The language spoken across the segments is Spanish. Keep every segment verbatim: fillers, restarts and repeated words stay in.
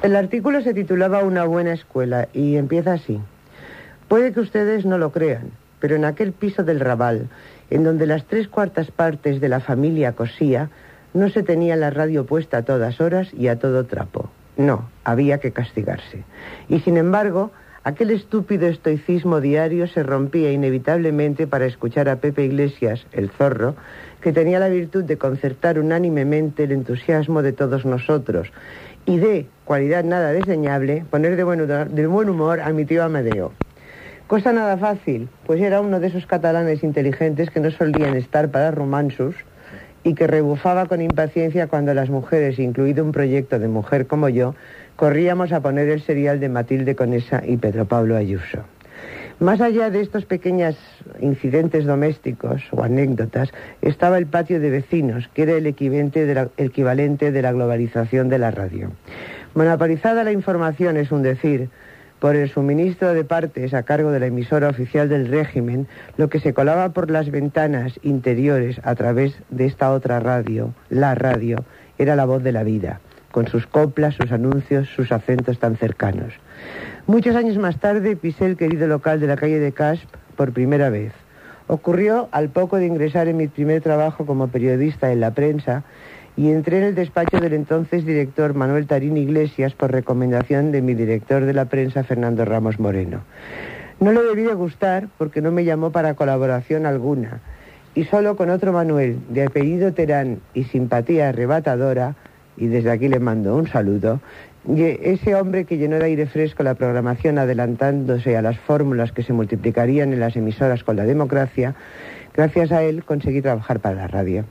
El artículo se titulaba Una buena escuela y empieza así. Puede que ustedes no lo crean, pero en aquel piso del Raval, en donde las tres cuartas partes de la familia cosía, no se tenía la radio puesta a todas horas y a todo trapo. No, había que castigarse. Y sin embargo, aquel estúpido estoicismo diario se rompía inevitablemente para escuchar a Pepe Iglesias, el zorro, que tenía la virtud de concertar unánimemente el entusiasmo de todos nosotros y de, cualidad nada desdeñable, poner de buen humor, de buen humor a mi tío Amadeo. Cosa nada fácil, pues era uno de esos catalanes inteligentes que no solían estar para romansos y que rebufaba con impaciencia cuando las mujeres, incluido un proyecto de mujer como yo, corríamos a poner el serial de Matilde Conesa y Pedro Pablo Ayuso. Más allá de estos pequeños incidentes domésticos o anécdotas, estaba el patio de vecinos, que era el equivalente de la, el equivalente de la globalización de la radio. Monopolizada la información, es un decir, por el suministro de partes a cargo de la emisora oficial del régimen, lo que se colaba por las ventanas interiores a través de esta otra radio, la radio, era la voz de la vida, con sus coplas, sus anuncios, sus acentos tan cercanos. Muchos años más tarde pisé el querido local de la calle de Casp por primera vez. Ocurrió al poco de ingresar en mi primer trabajo como periodista en la prensa y entré en el despacho del entonces director Manuel Tarín Iglesias por recomendación de mi director de la prensa Fernando Ramos Moreno. No le debí de gustar porque no me llamó para colaboración alguna y solo con otro Manuel de apellido Terán y simpatía arrebatadora, y desde aquí le mando un saludo, y ese hombre que llenó de aire fresco la programación adelantándose a las fórmulas que se multiplicarían en las emisoras con la democracia, gracias a él conseguí trabajar para la radio.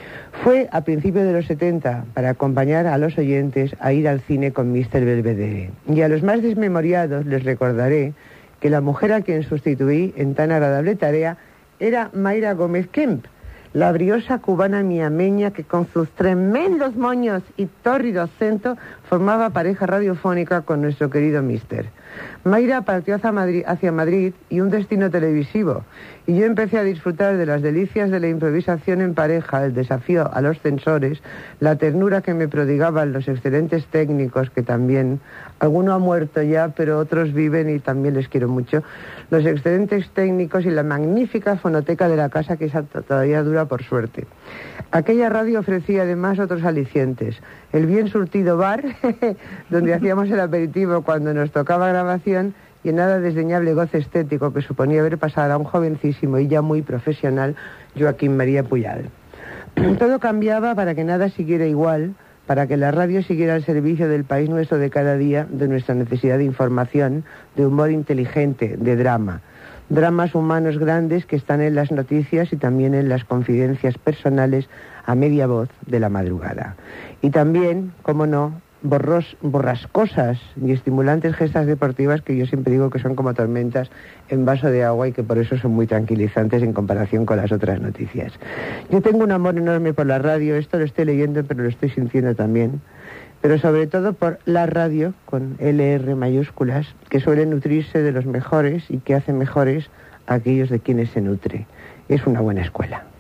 Fue a principios de los setenta para acompañar a los oyentes a ir al cine con míster Belvedere. Y a los más desmemoriados les recordaré que la mujer a quien sustituí en tan agradable tarea era Mayra Gómez Kemp, la briosa cubana miameña que con sus tremendos moños y tórrido acento formaba pareja radiofónica con nuestro querido míster. Mayra partió hacia Madrid, hacia Madrid y un destino televisivo, y yo empecé a disfrutar de las delicias de la improvisación en pareja, el desafío a los censores, la ternura que me prodigaban los excelentes técnicos que también, alguno ha muerto ya, pero otros viven y también les quiero mucho, los excelentes técnicos y la magnífica fonoteca de la casa que esa todavía dura por suerte. Aquella radio ofrecía además otros alicientes, el bien surtido bar, donde hacíamos el aperitivo cuando nos tocaba grabación, y el nada desdeñable goce estético que suponía ver pasar a un jovencísimo y ya muy profesional Joaquín María Puyal. Todo cambiaba para que nada siguiera igual, para que la radio siguiera al servicio del país nuestro de cada día, de nuestra necesidad de información, de humor inteligente, de drama. Dramas humanos grandes que están en las noticias y también en las confidencias personales a media voz de la madrugada. Y también, cómo no, borros, borrascosas y estimulantes gestas deportivas que yo siempre digo que son como tormentas en vaso de agua y que por eso son muy tranquilizantes en comparación con las otras noticias. Yo tengo un amor enorme por la radio, esto lo estoy leyendo pero lo estoy sintiendo también, pero sobre todo por la radio, con L R mayúsculas, que suele nutrirse de los mejores y que hace mejores a aquellos de quienes se nutre. Es una buena escuela.